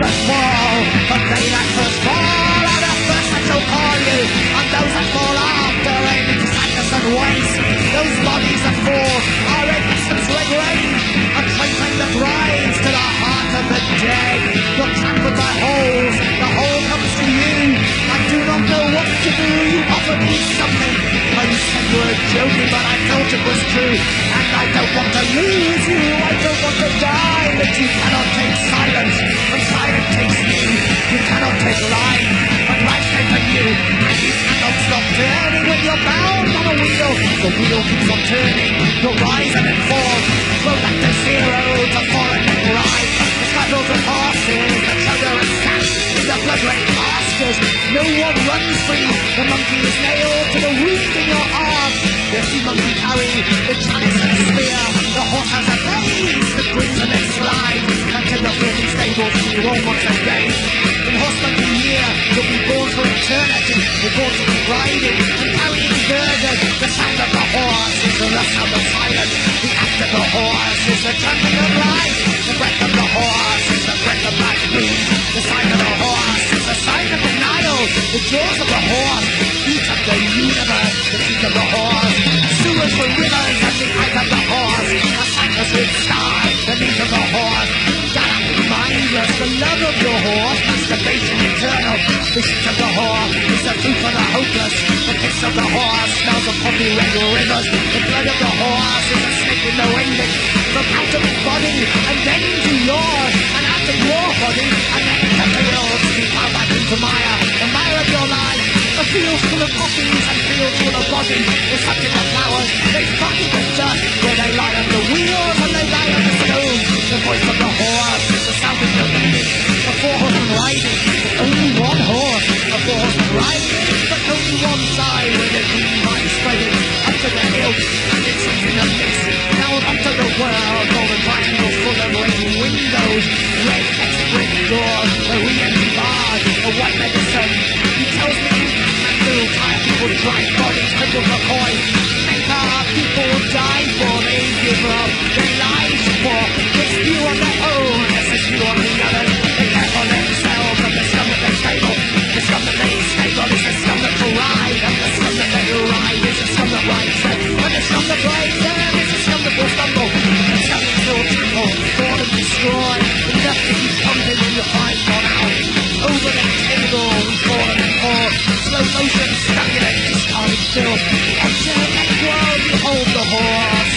first fall, but they that first fall are the first that shall call you, and those that fall after aim into sadness and waste. Those bodies that fall are in essence red rain, a train that rides to the heart of the dead. You're trampled by holes, the hole comes to you. I do not know what to do, you offer me something. You said you were joking, but I thought it was true. And I don't want to lose you, I don't want to die. But you cannot take silence, and silence takes you. You cannot take life, but life takes you. And you cannot stop turning when you're bound on a wheel. The wheel keeps on turning, you'll rise and then fall. Go back to zero, to fall and then rise. The scuttles of horses, the chugger and sap, the blood-red pastures. No one runs free, the monkey is nailed to the wound in your arm. The sea monkey carry the chalice and spear. The horse has a maze that brings the next slide. Until the filthy stables and you all once again. In horse monkey year, you'll be born for eternity. You're born to be riding and carrying burdens. The sound of the horse is the rust of the silence. The act of the horse is the trembling of life. The breath of the horse is the breath of life. The sign of the horse is the sign of denial. The jaws of the horse eat up the universe. The teeth of the horse sewers for rivers at the height of the horse. A cypress with stars, the meat of the horse. Gallant, mindless, the love of your horse. Masturbation eternal. The shit of the horse is the food for the hopeless. The piss of the horse smells of poppy red rivers. The blood of the horse is a snake with no ending. From out of its body and then into yours, and out of your body and then into fields. You fall back into mire, the mire of your life. A field full of poppies and fields full of bodies. They suck in the flowers, they fuck in the dust. Where they lie on the wheels and they lie on the stone. The voice of the horse is the sound of your meaning. The four-horseman riding, only one horse. A four-horseman riding, but only one side. Where the green line spreading up to the hill, and it's in the mix. Now up to the world, golden triangle full of red windows, red exit brick doors, a re-entry bars, a white medicine. He tells me that little tired people dry bodies crippled for coin. Make our people die for, they give up their lives for. It's you on their own, yes, it's you on the other. They care for themselves and the scum that they stable. The scum that they stable is the scum that will ride, and the scum that they ride is the scum that rides them. And the scum that rides them is the scum that will stumble. The scum that will trample, fall and destroy. Enough to keep pumping when you find one out. Over the table, we fall and fall. Slow motion, stuck in a discarded still. Enter that world, behold the horse.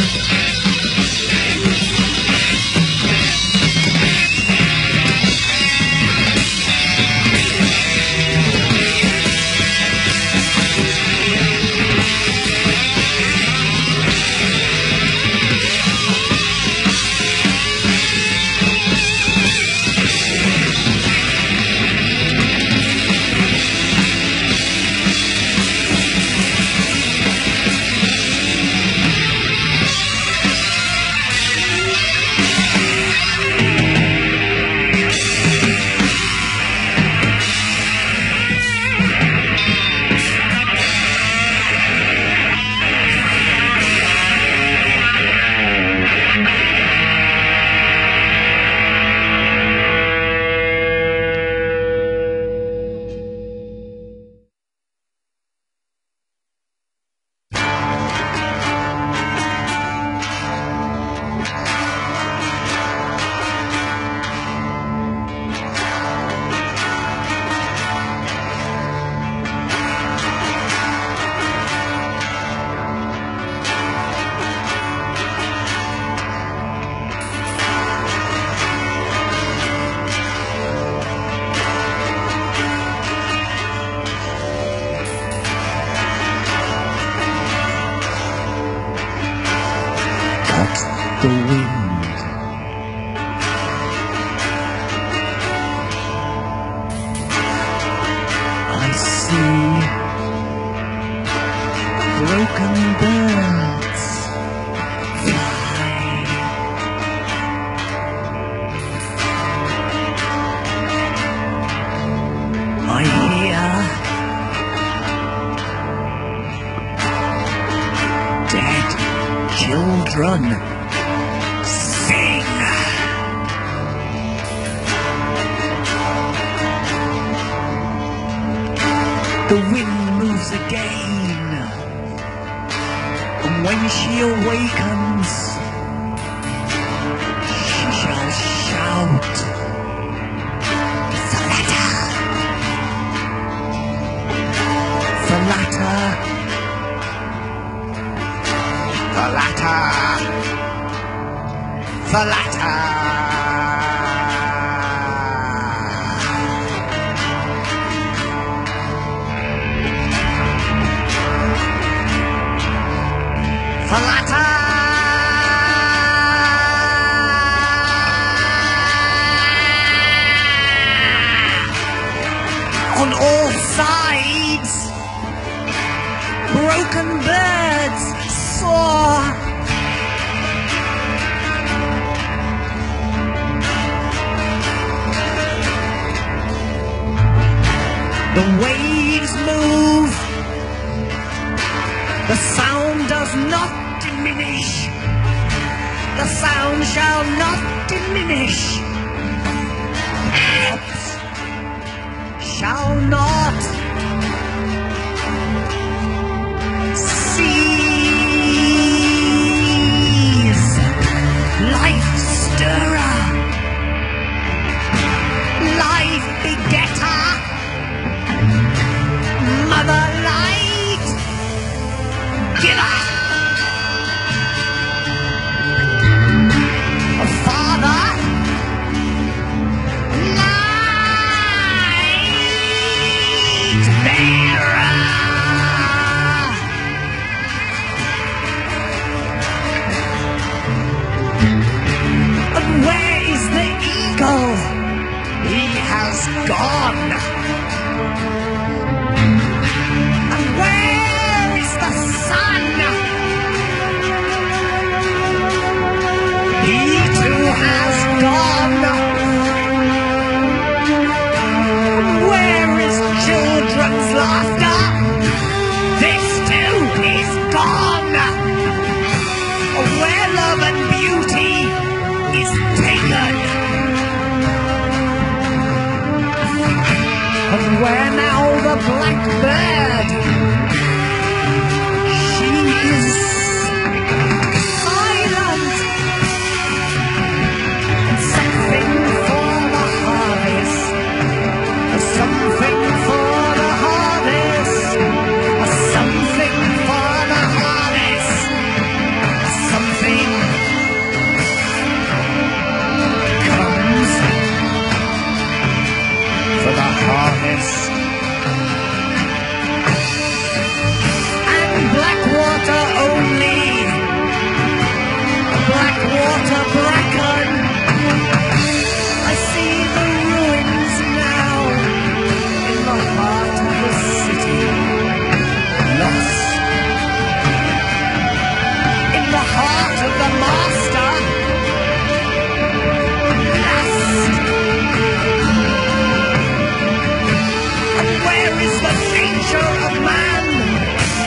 the wind. I see broken birds fly. I hear dead children sing. The wind moves again, and when she awakens, she shall shout, Thalata! Thalata! Thalata! Thalata! Thalata! On all sides, broken birds soar. The waves move. The sound does not diminish. The sound shall not diminish. Alps shall not cease. Life stirrer, life begetter, mother light giver, father light bearer. And where is the eagle? He has gone. And where is the sun? He too has gone. Where is children's laughter? This too is gone. Where love and beauty Is taken. and where now the blackbird? She is silent. Something for the harvest. Something for the harvest. Something for the harvest. Something comes for the harvest. And Blackwater only. Blackwater bracken. I see the ruins now in the heart of the city. Lost in the heart of the master. Lost. And where is the nature of man?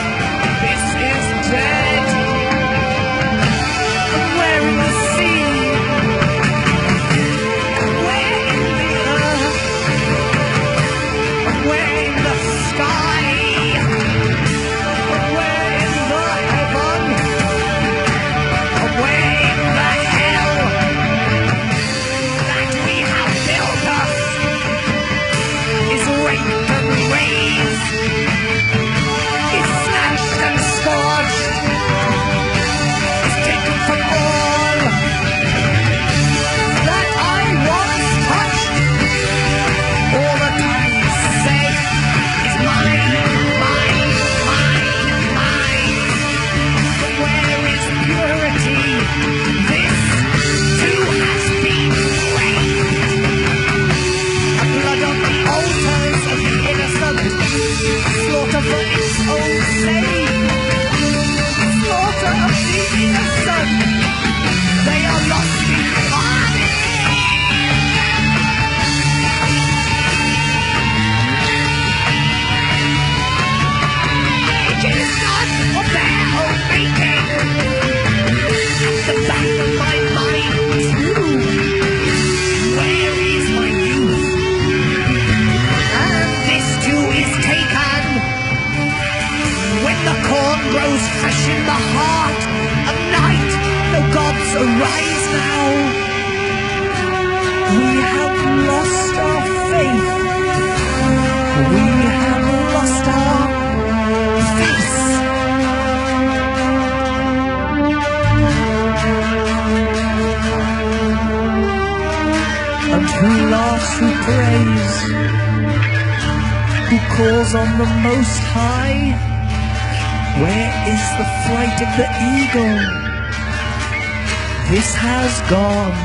This is dead. And where in the sea hearts who praise, who calls on the Most High? Where is the flight of the eagle? This has gone.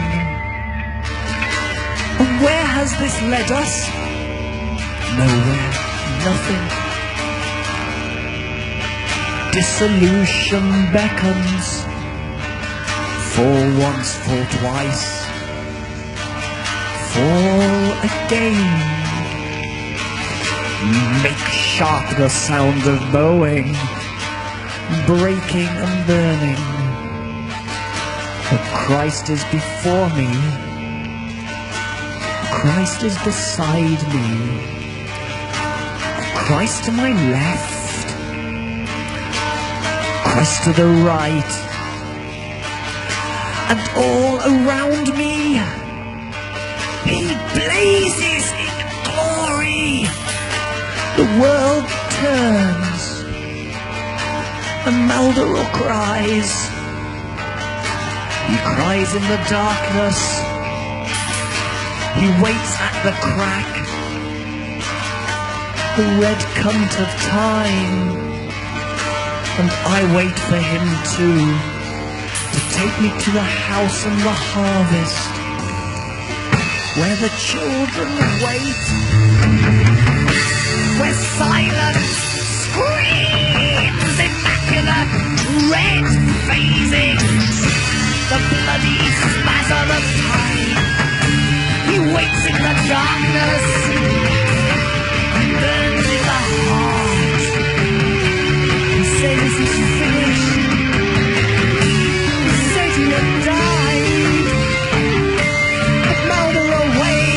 And where has this led us? Nowhere, nothing. Dissolution beckons. Fall once, fall twice. Fall again. Make sharp the sound of bowing, breaking and burning. But Christ is before me. Christ is beside me. Christ to my left. Christ to the right. And all around me, He blazes in glory. The world turns, and Maldoror cries. He cries in the darkness. He waits at the crack. The red cunt of time. And I wait for him too, to take me to the house and the harvest, where the children wait, where silence screams immaculate red phasings, the bloody spasm of time. He waits in the darkness, burns in the heart. He says he's finished. He said he had died. But Maldoror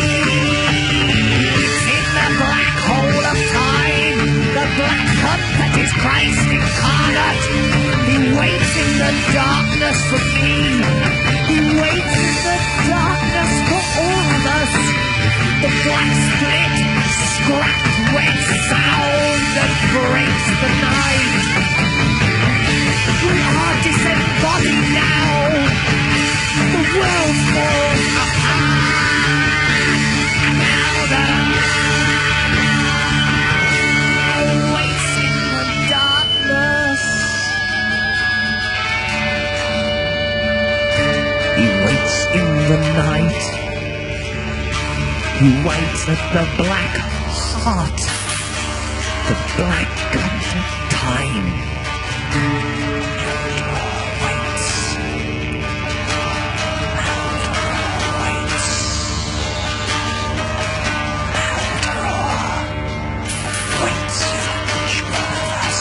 waits in the black hole of time, the black cup that is Christ incarnate. He waits in the darkness for me. He waits in the darkness for all of us. The black split, scrapped red sound that breaks the night. We are disembodied now. The world falls apart. Maldoror waits in the darkness. He waits in the night. He waits at the black heart, the black cunt of time. Maldoror waits. Maldoror waits. Maldoror waits for each one of us.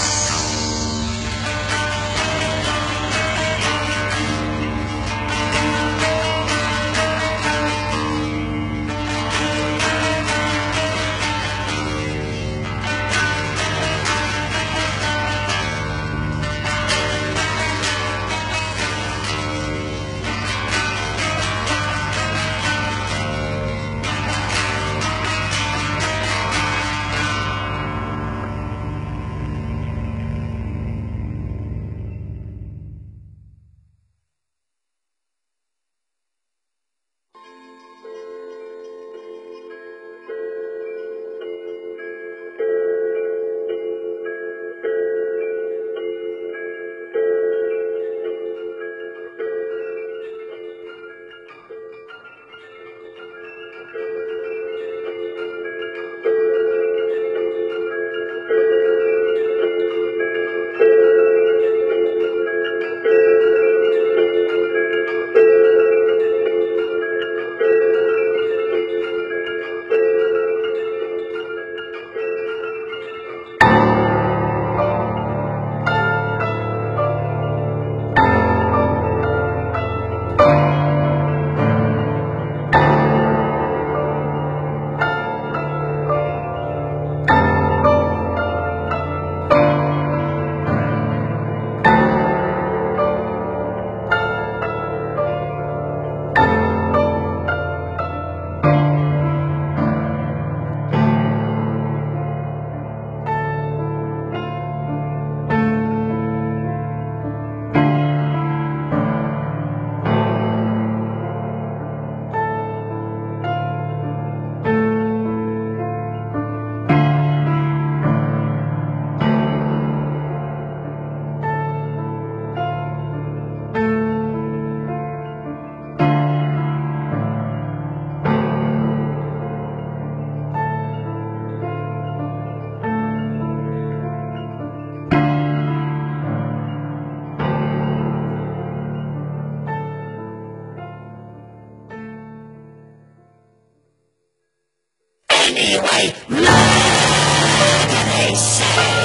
anyway. Murder, they say.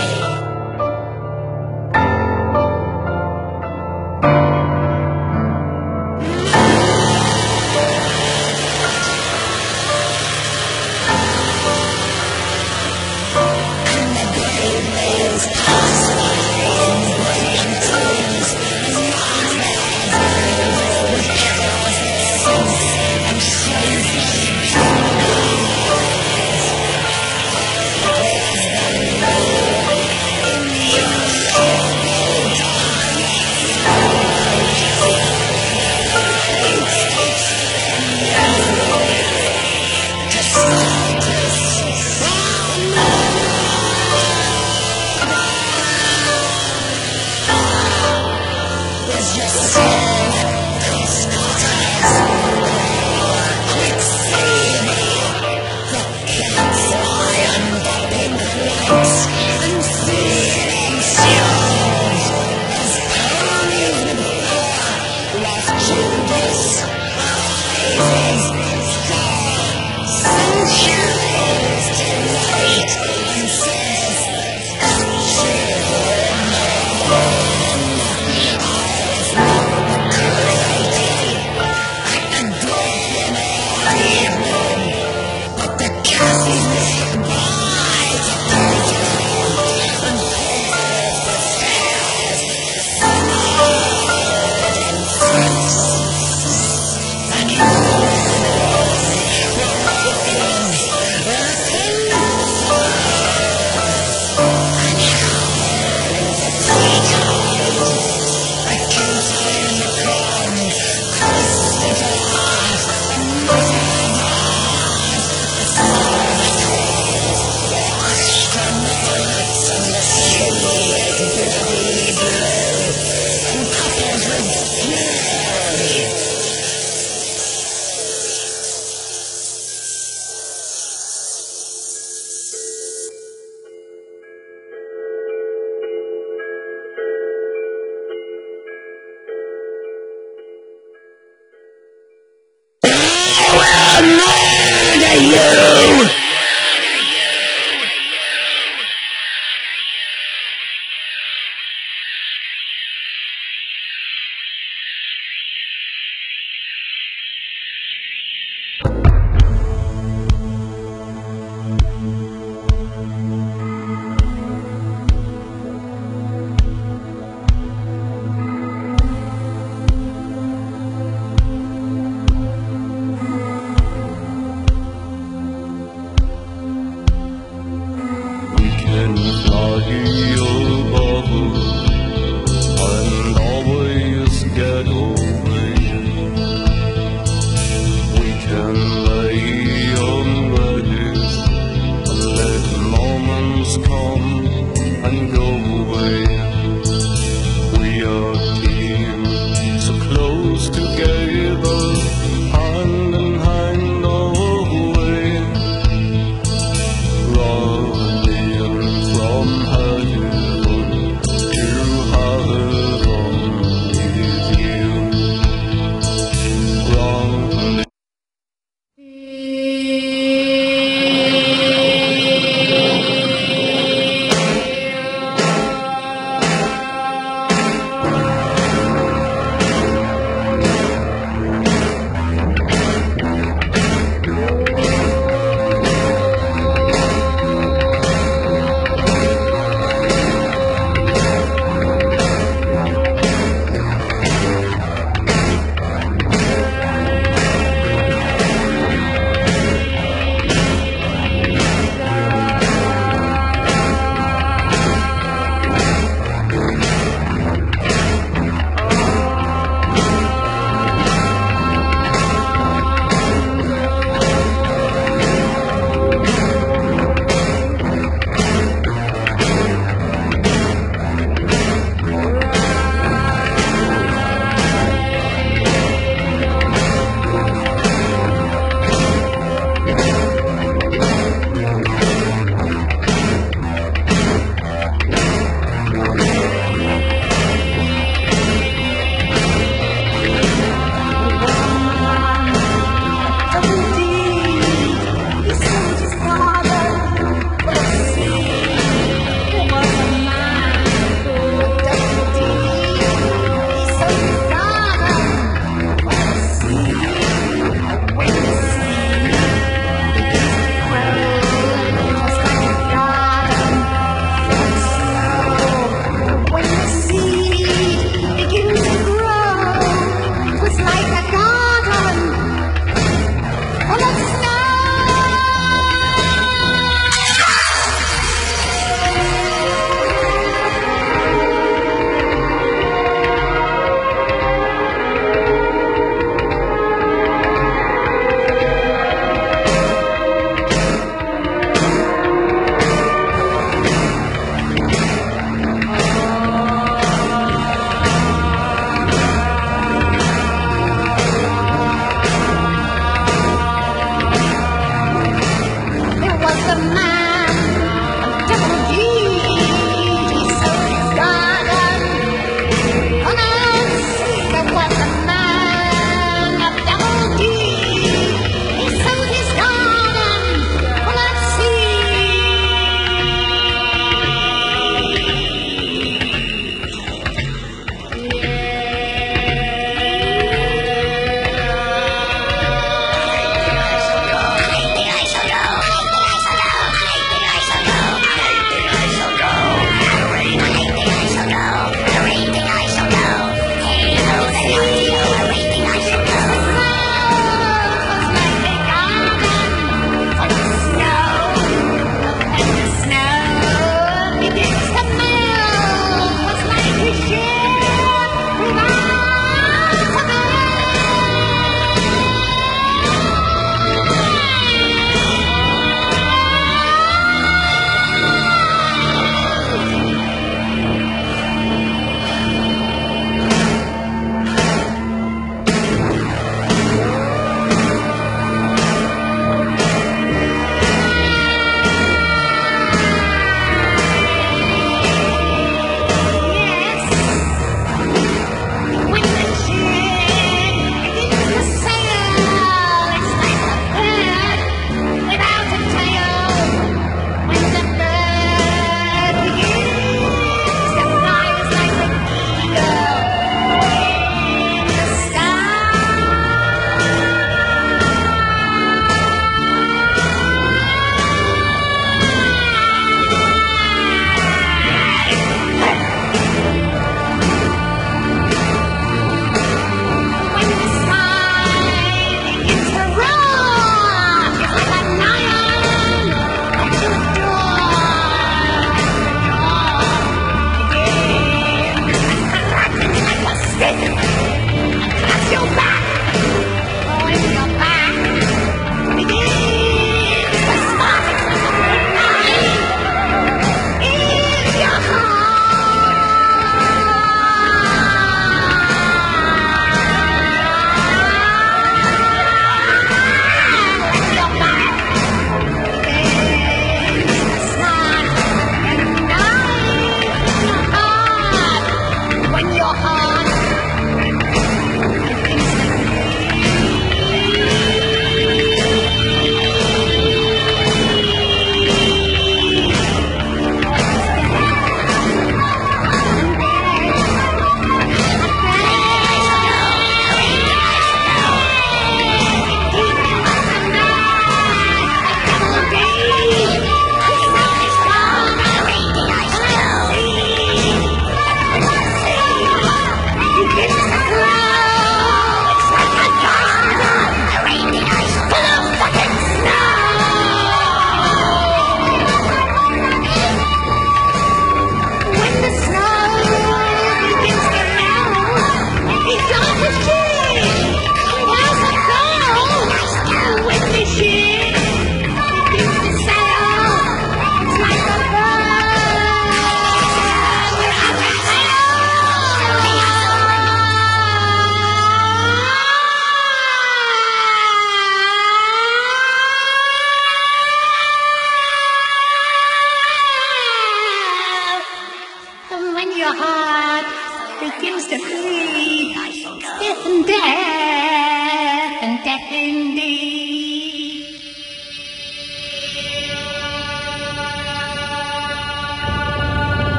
your heart begins to bleed. Death and death and death indeed.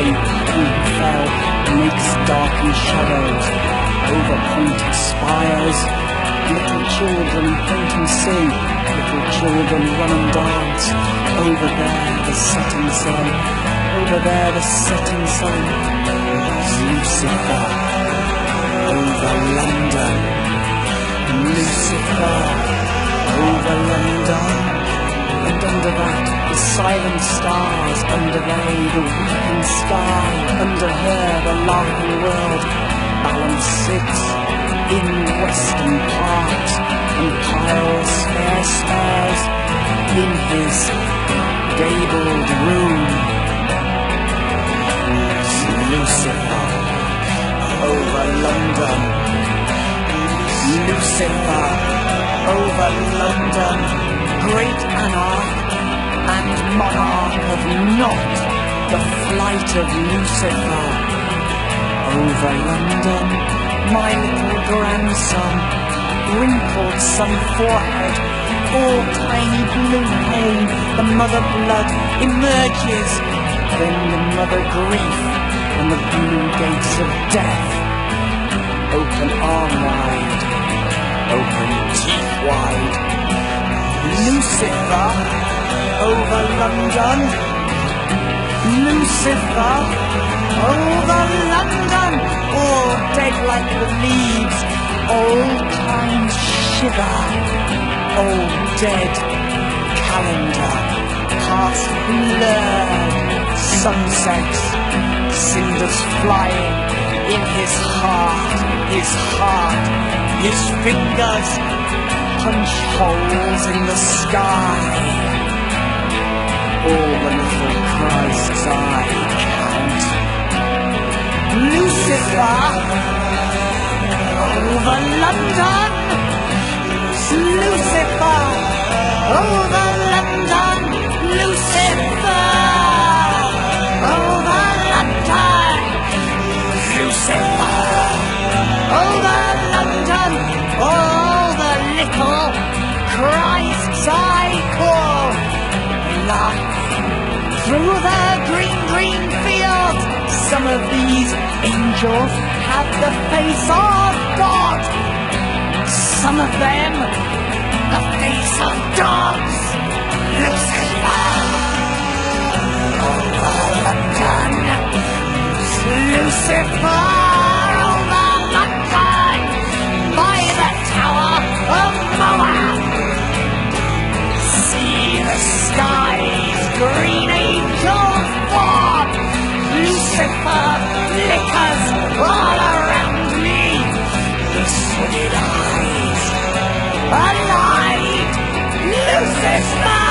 they who fell makes darkened shadows over pointed spires. Little children point and sing, little children run and dance. Over there the setting sun, over there the setting sun. Lucifer, over London. Lucifer, over London. And under that the silent stars, under they the weeping sky, under her the laughing world. Balance sits in western parts, and Kyle stares in his gabled room. Lucifer, over London. Lucifer, over London. Great anarch and monarch of naught, the flight of Lucifer. Over London, my little grandson, wrinkled sun forehead, all tiny blue pain, the mother blood emerges, then the mother grief, and the blue gates of death. Open arm wide, open teeth wide. Lucifer, over London. Lucifer, over London. All dead like the leaves, old times shiver. Old dead calendar, past blurred sunsets, cinders flying in his heart, his fingers punch holes in the sky. All the little Christ's eye count. Lucifer, over London. Lucifer, over London. Lucifer, over London. Lucifer, over London. All the little Christ's I call. Life through the green, green fields. Some of these angels have the face of God. Some of them, the face of dogs. Lucifer, over London. Lucifer, over London. By the Tower of Moab. See the skies, green angels walk. Lucifer flickers all around me. The sweet eyes, alive. Lucifer,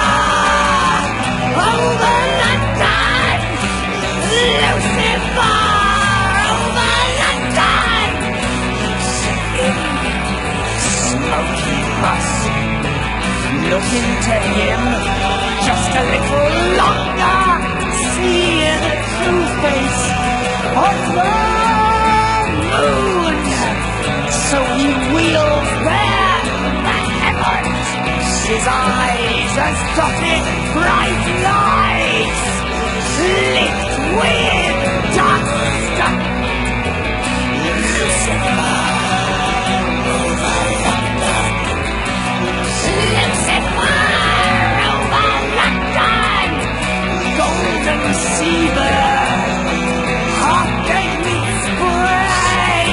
over London. Lucifer, over London. Smoky musk. Look into him just a little longer. See the true face of the moon. So he wheels there the heavens. His eyes as dotted bright lights, licked with dust. Lucifer, over London. Lucifer, over London. Golden seabird, hot daily spray.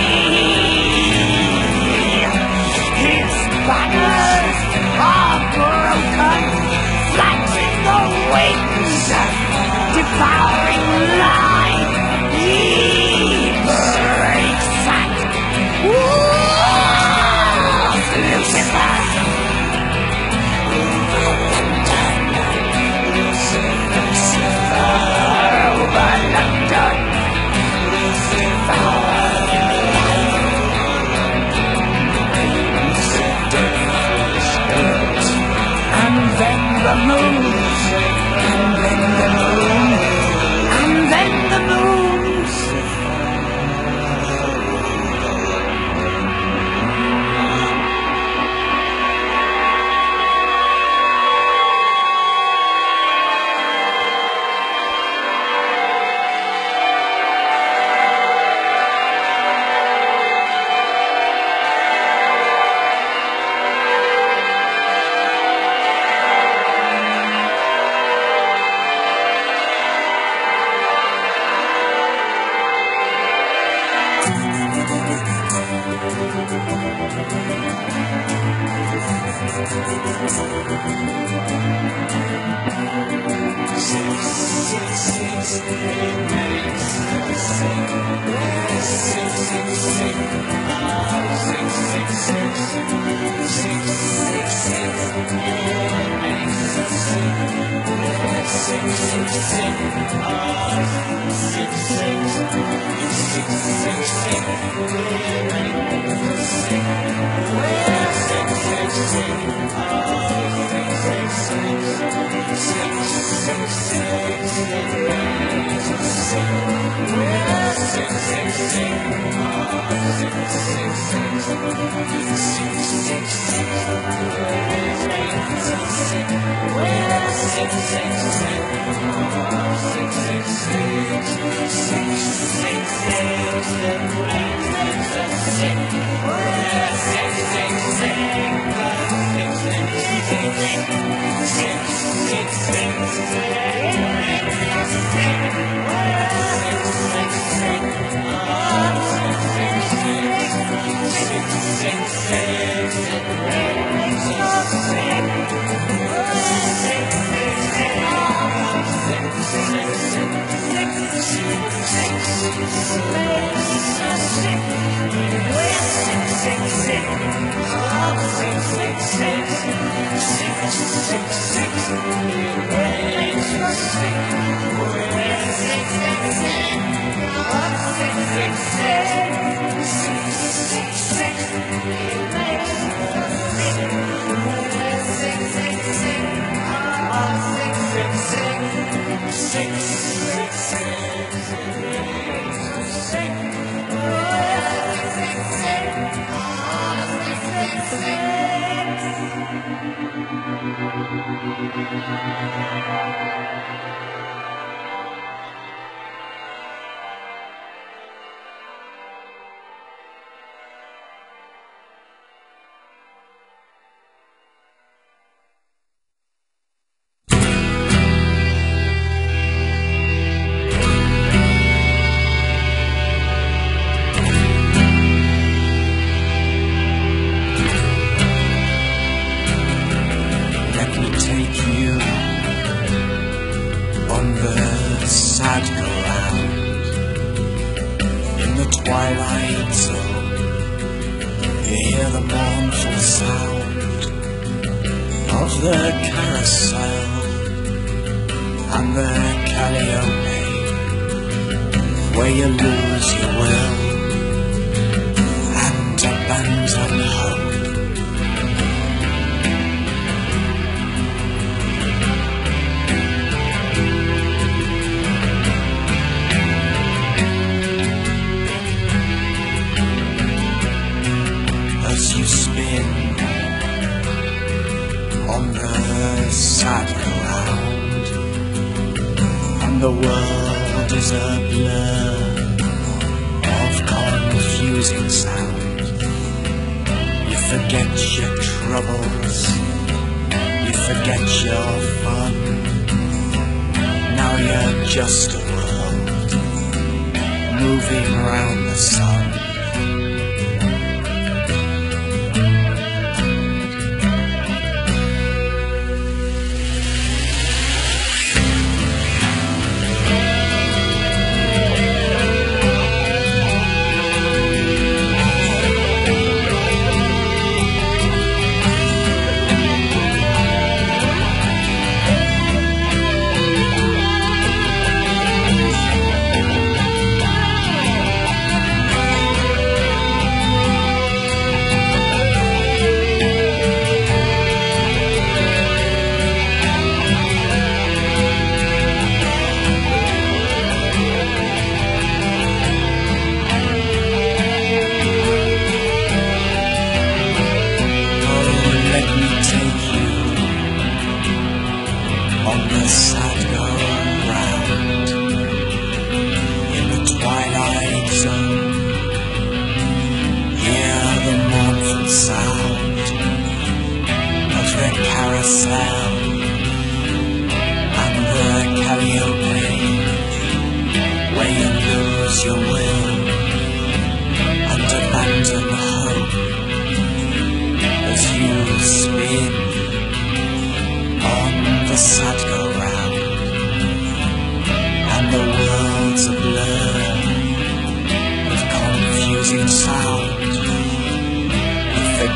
His banners are broken, flat in the wings, devouring life. He breaks that. Lucifer. The moon, and then the moon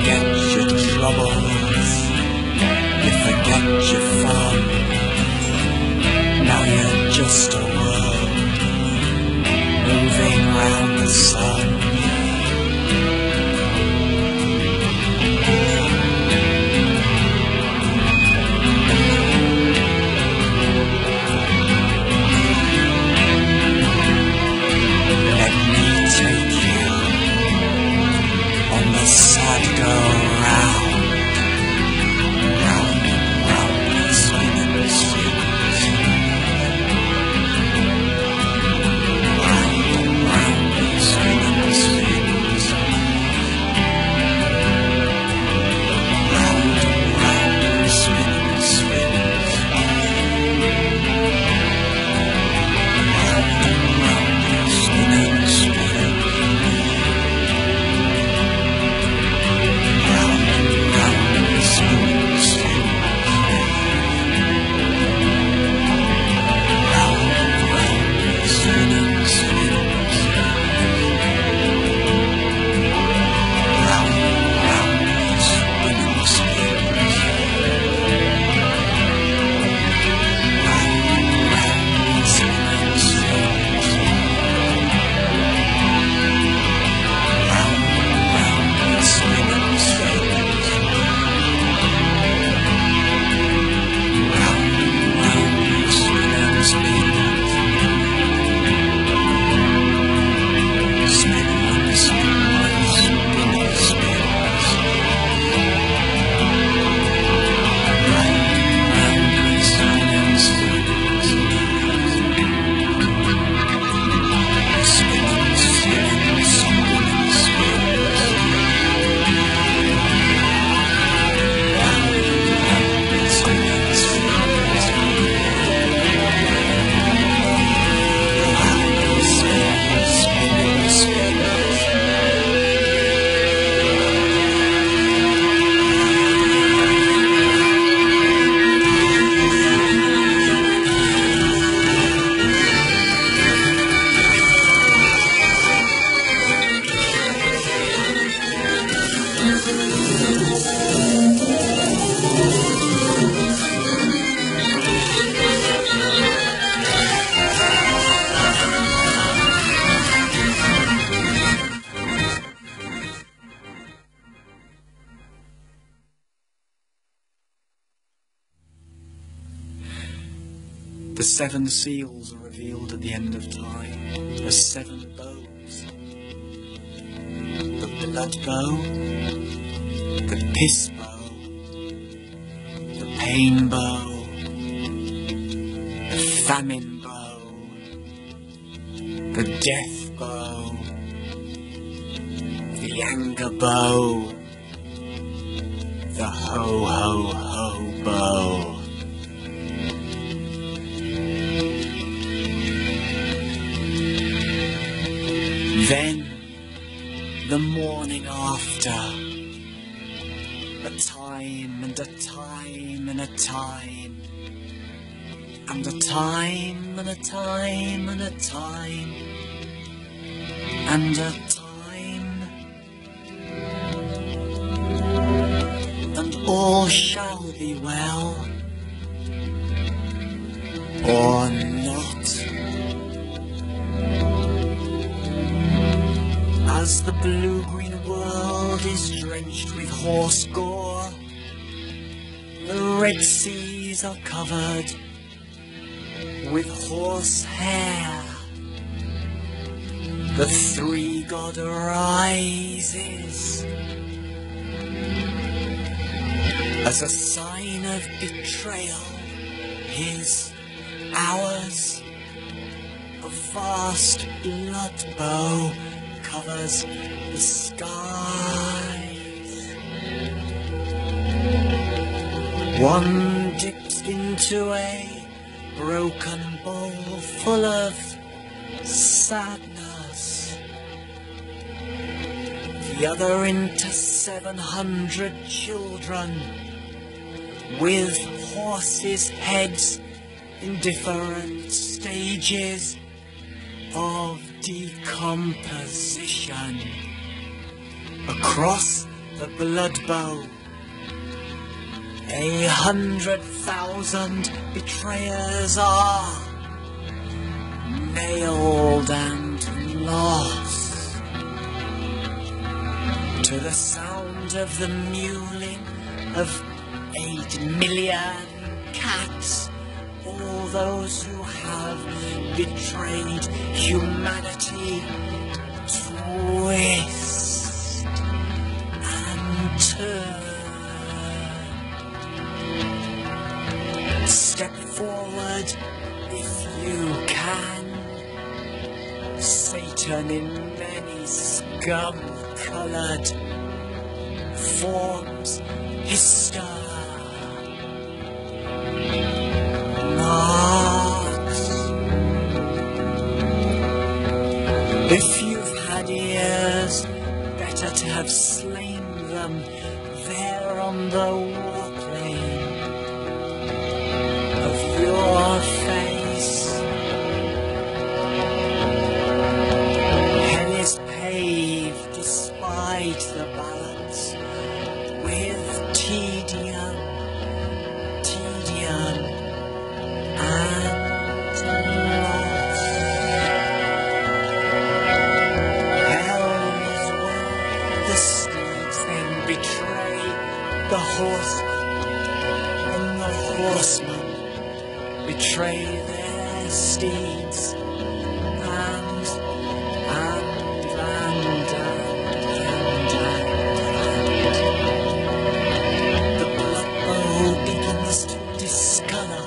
forget your troubles, you forget your fun. Now you're just a world moving round the sun. Let me take you on the sad go round, round and round, spinning, spinning, spinning, round and round, spinning, spinning, round and round, spinning, spinning, round and round, spinning, spinning. Round and round, spinning, spinning. Round and round, spinning, spinning. Round and round, spinning, spinning. Round and round, spinning, spinning. Round and round, spinning, spinning. Round and round, spinning, spinning. Spinning, spinning, spinning, spinning. Round and round, spinning, spinning. Spinning, spinning, spinning, spinning. Round and round, spinning, spinning, spinning. Round and spinning, spinning, spinning. The seven seals are revealed at the end of time as seven bows. The blood bow, the piss bow, the pain bow, the famine bow, the death bow, the anger bow, the ho ho ho bow. Then, the morning after, a time and a time and a time, and a time and a time and a time, and a time, and all shall be well, or not. As the blue-green world is drenched with horse gore, the red seas are covered with horse hair. The three god rises as a sign of betrayal. His hours of vast blood bow covers the skies. One dips into a broken bowl full of sadness, the other into 700 children with horses' heads in different stages of decomposition. Across the blood bow. 100,000 betrayers are nailed and lost to the sound of the mewling of 8 million cats. All those who have betrayed humanity twist and turn. Step forward if you can. Satan in many scum-coloured forms, his star marks. If you've had ears, better to have slain them there on the warplane of your face. Hell is paved despite the balance with tedium and loss. Hell is where the steeds then betray the horse, and the horsemen betray their steeds, and the blood bow begins to discolour.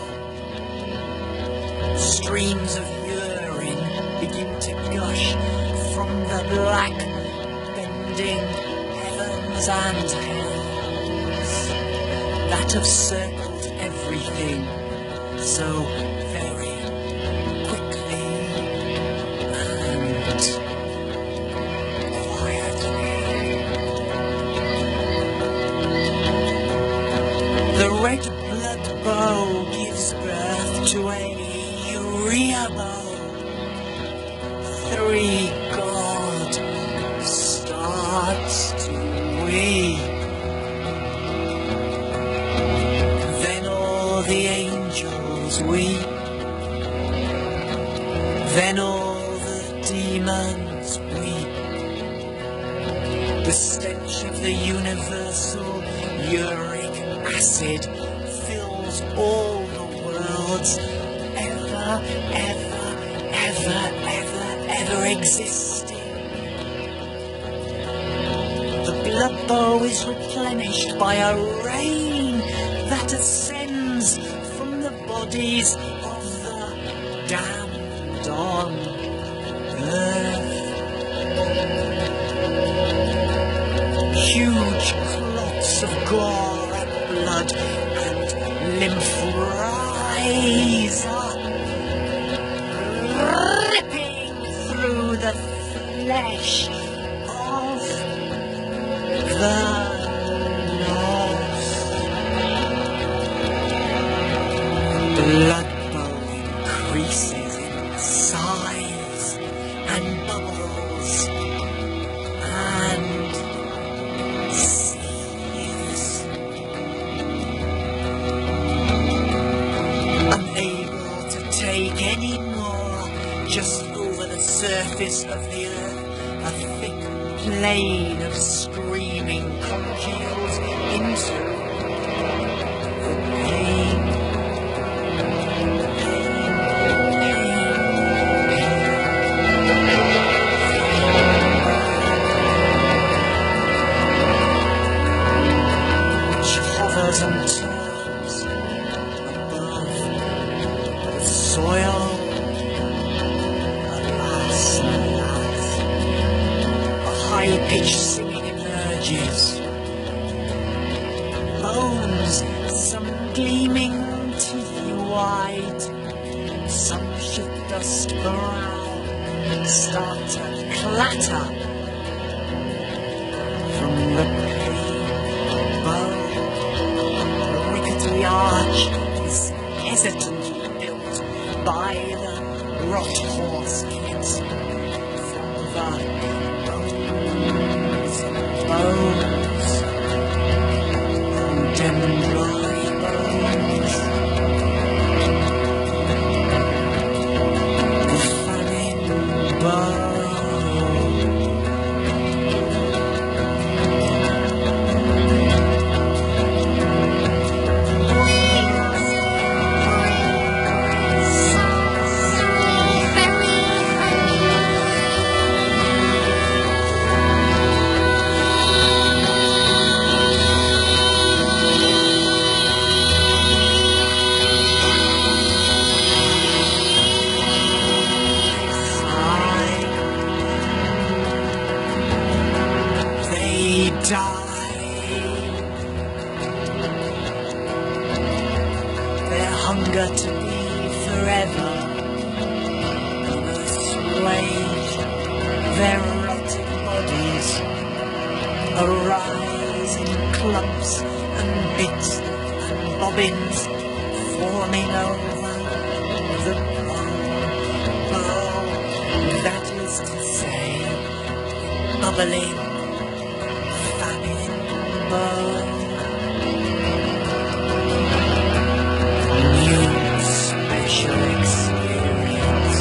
Streams of urine begin to gush from the black bending heavens and hells that have circled everything so very quickly and quietly. The red blood bow gives birth to a urea bow. 3 God starts to weep. Then all the angels weep. Then all the demons weep. The stench of the universal uric acid fills all the worlds ever existing. The blood bow is replenished by a rain that ascends from the bodies of the damned on earth. Huge clots of gore and blood and lymph rise up, ripping through the flesh of the lost. Blood bow increases in size and bubbles and seethes. Unable to take any more, just over the surface of the earth, a thick plain of screaming congeals into the pain. Which hovers and turns above the soil. High-pitched singing emerges. Bones, some gleaming teethy white, some shit dust brown, start to clatter from the paved bow. The rickety arch is hesitantly built by the rot horse kids from the bones and dry bones. The famine bow. Their hunger to be forever assuaged, their rotting bodies arise in clumps and bits and bobbins, forming over the bowl, that is to say, bubbling new special experience.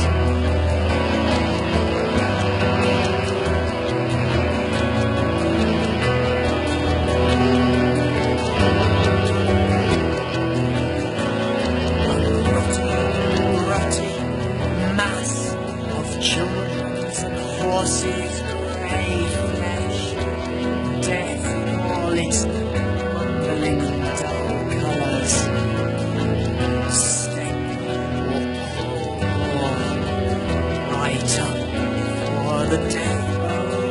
A rotting mass of children's and horses' grey flesh, death in all its mumbling and dull colours. Step or right up for the death row.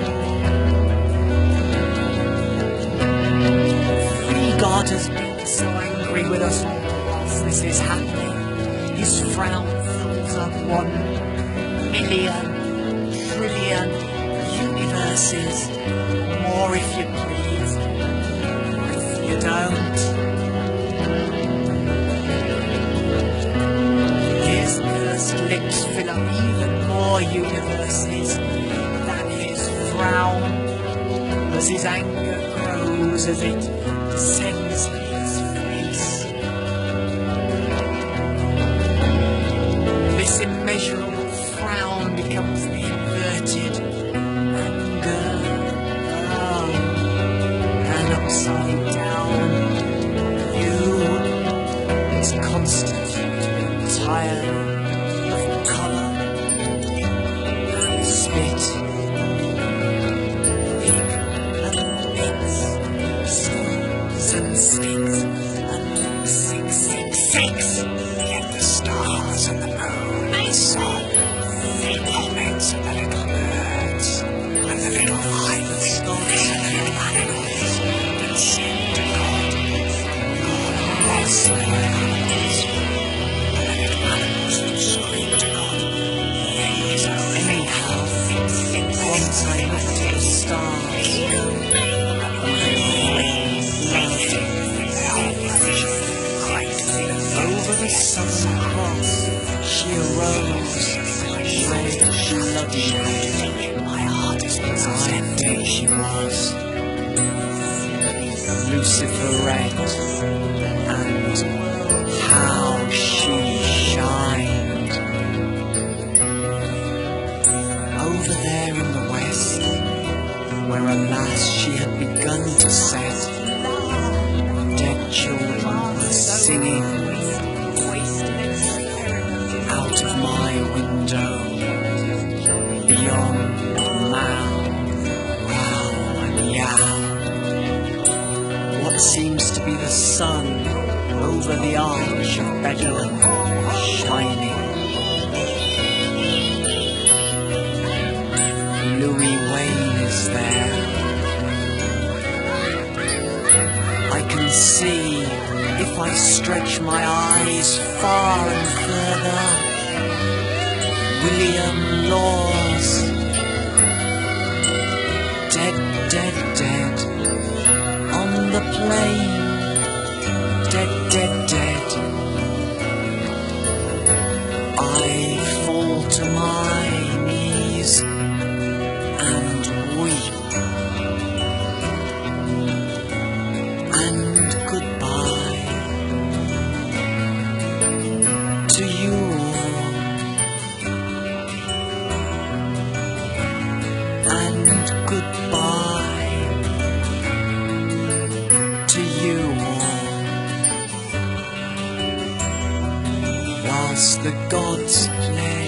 Free God has been so angry with us all whilst this is happening. His frown fills up 1,000,000 trillion universes. More if you please, or if you don't. His cursed lips fill up even more universes than his frown, as his anger grows, as it descends his face. This immeasurable frown becomes the inverted anger. Upside down, you, it's constituted entirely of colour and spit, ink and bits, stones and sticks and 666. Yet the stars and the moon they saw, the comments of the little birds and the little lights and the little animals. Sing to God, God loves the animals, and the little animals that scream to God. Anyhow, once I looked at the stars, over the Southern Cross, she arose, red, bloody, my heart is as I think she was. Lucifer red, and how she shined. Over there in the west, where alas she had begun to set, dead children were singing out of my window, beyond Mao, Rao and Yao. What seems to be the sun over the arch of Bedlam shining. Louis Wayne is there. I can see, if I stretch my eyes far and further, William Laws, dead, dead, dead. On the plain, dead, dead, dead. I fall to my knees and weep. And goodbye. you all, whilst the gods play.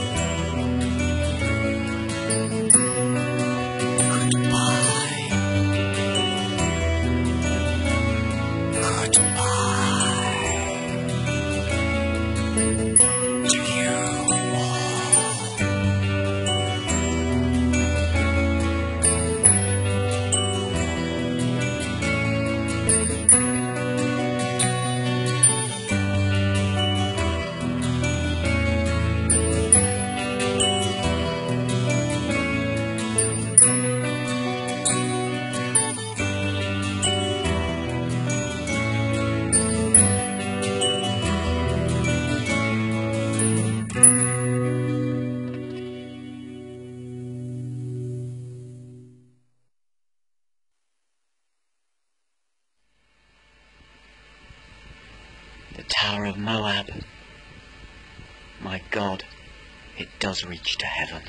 Goodbye, goodbye to you all. The Tower of Moab. My God, it does reach to heaven.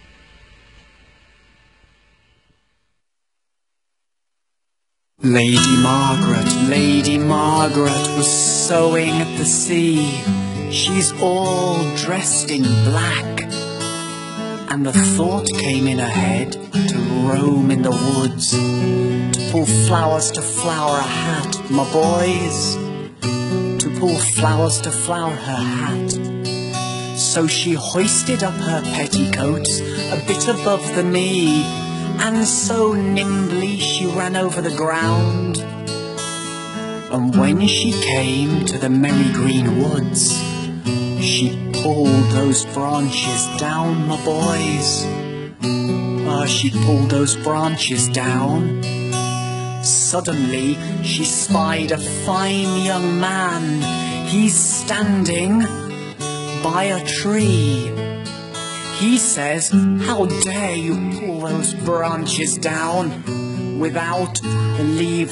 Lady Margaret was sewing at the sea. She's all dressed in black, and the thought came in her head to roam in the woods, to pull flowers to flower a hat, my boys, to pull flowers to flower her hat. So she hoisted up her petticoats a bit above the knee, and so nimbly she ran over the ground. And when she came to the merry green woods, she pulled those branches down, my boys. She pulled those branches down. Suddenly she spied a fine young man. He's standing by a tree. He says, "How dare you pull those branches down without the leave